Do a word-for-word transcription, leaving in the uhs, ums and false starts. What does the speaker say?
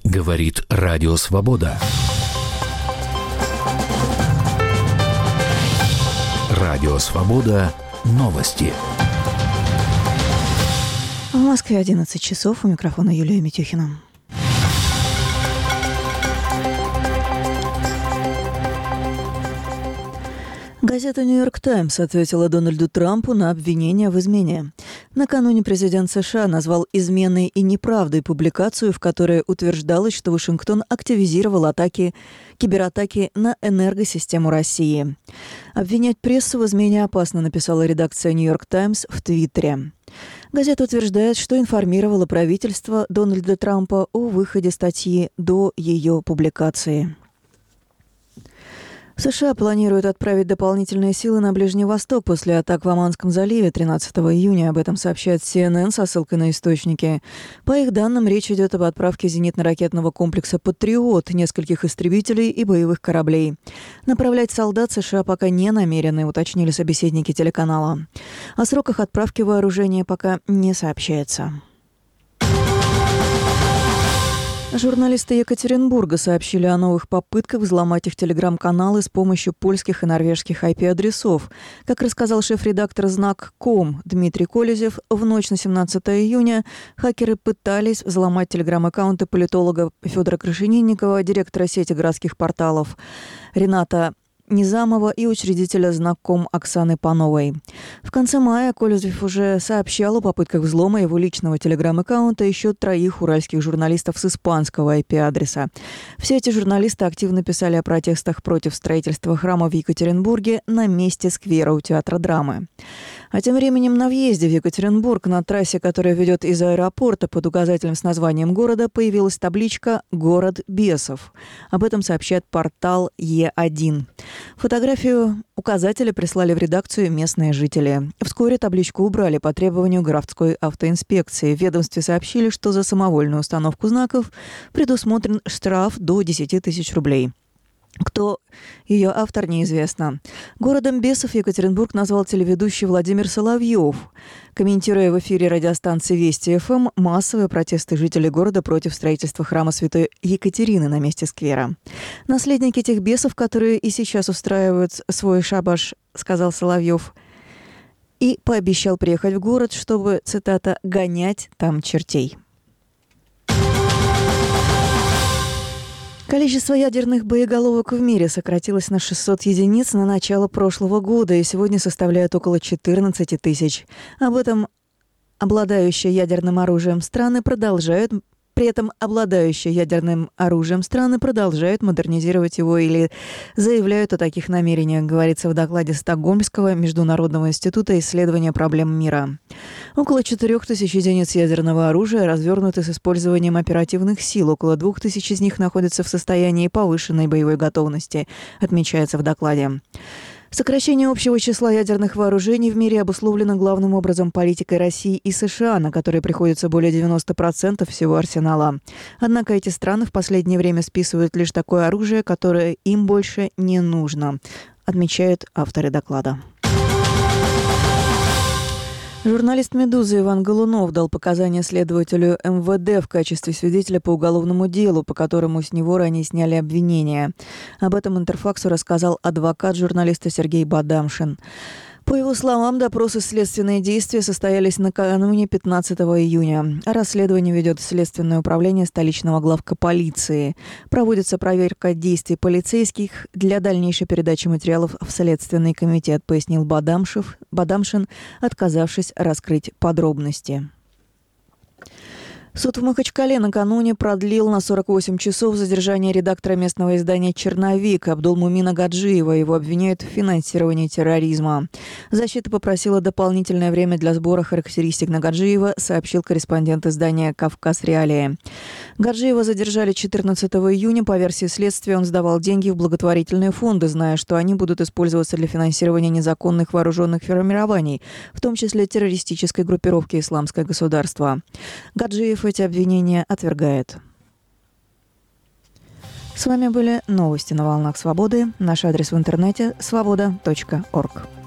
Говорит Радио Свобода. Радио Свобода. Новости. В Москве одиннадцать часов. У микрофона Юлия Митюхина. Газета «Нью-Йорк Таймс» ответила Дональду Трампу на обвинения в измене. Накануне президент США назвал изменой и неправдой публикацию, в которой утверждалось, что Вашингтон активизировал атаки, кибератаки на энергосистему России. «Обвинять прессу в измене опасно», написала редакция «Нью-Йорк Таймс» в Твиттере. Газета утверждает, что информировала правительство Дональда Трампа о выходе статьи до ее публикации. США планируют отправить дополнительные силы на Ближний Восток после атак в Оманском заливе тринадцатого июня. Об этом сообщает си эн эн со ссылкой на источники. По их данным, речь идет об отправке зенитно-ракетного комплекса «Патриот», нескольких истребителей и боевых кораблей. Направлять солдат США пока не намерены, уточнили собеседники телеканала. О сроках отправки вооружения пока не сообщается. Журналисты Екатеринбурга сообщили о новых попытках взломать их телеграм-каналы с помощью польских и норвежских ай пи-адресов. Как рассказал шеф-редактор знак точка ком Дмитрий Колезев, в ночь на семнадцатое июня хакеры пытались взломать телеграм-аккаунты политолога Федора Крашенинникова, директора сети городских порталов Рената Низамова и учредителя знак точка ком Оксаны Пановой. В конце мая Колезев уже сообщал о попытках взлома его личного телеграм-аккаунта еще троих уральских журналистов с испанского ай пи-адреса. Все эти журналисты активно писали о протестах против строительства храма в Екатеринбурге на месте сквера у Театра драмы. А тем временем на въезде в Екатеринбург на трассе, которая ведет из аэропорта под указателем с названием города, появилась табличка «Город бесов». Об этом сообщает портал Е один. Фотографию указателя прислали в редакцию местные жители. Вскоре табличку убрали по требованию городской автоинспекции. В ведомстве сообщили, что за самовольную установку знаков предусмотрен штраф до десять тысяч рублей. Кто ее автор, неизвестно. Городом бесов Екатеринбург назвал телеведущий Владимир Соловьев, комментируя в эфире радиостанции Вести эф эм массовые протесты жителей города против строительства храма Святой Екатерины на месте сквера. «Наследники тех бесов, которые и сейчас устраивают свой шабаш», — сказал Соловьев, и пообещал приехать в город, чтобы, цитата, «гонять там чертей». Количество ядерных боеголовок в мире сократилось на шестьсот единиц на начало прошлого года и сегодня составляет около четырнадцать тысяч. Об этом обладающие ядерным оружием страны продолжают При этом обладающие ядерным оружием страны продолжают модернизировать его или заявляют о таких намерениях, говорится в докладе Стокгольмского международного института исследования проблем мира. Около четырех тысяч единиц ядерного оружия развернуты с использованием оперативных сил. Около двух тысяч из них находятся в состоянии повышенной боевой готовности, отмечается в докладе. Сокращение общего числа ядерных вооружений в мире обусловлено главным образом политикой России и США, на которые приходится более девяносто процентов всего арсенала. Однако эти страны в последнее время списывают лишь такое оружие, которое им больше не нужно, отмечают авторы доклада. Журналист «Медузы» Иван Голунов дал показания следователю эм вэ дэ в качестве свидетеля по уголовному делу, по которому с него ранее сняли обвинения. Об этом «Интерфаксу» рассказал адвокат журналиста Сергей Бадамшин. По его словам, допросы и следственные действия состоялись накануне пятнадцатого июня. Расследование ведет Следственное управление столичного главка полиции. Проводится проверка действий полицейских для дальнейшей передачи материалов в Следственный комитет, пояснил Бадамшев, Бадамшин, отказавшись раскрыть подробности. Суд в Махачкале накануне продлил на сорок восемь часов задержание редактора местного издания «Черновик» Абдулмумина Гаджиева. Его обвиняют в финансировании терроризма. Защита попросила дополнительное время для сбора характеристик на Гаджиева, сообщил корреспондент издания «Кавказ Реалии». Гаджиева задержали четырнадцатого июня. По версии следствия, он сдавал деньги в благотворительные фонды, зная, что они будут использоваться для финансирования незаконных вооруженных формирований, в том числе террористической группировки «Исламское государство». Гаджиев эти обвинения отвергает. С вами были новости на волнах свободы. Наш адрес в интернете – свобода точка орг.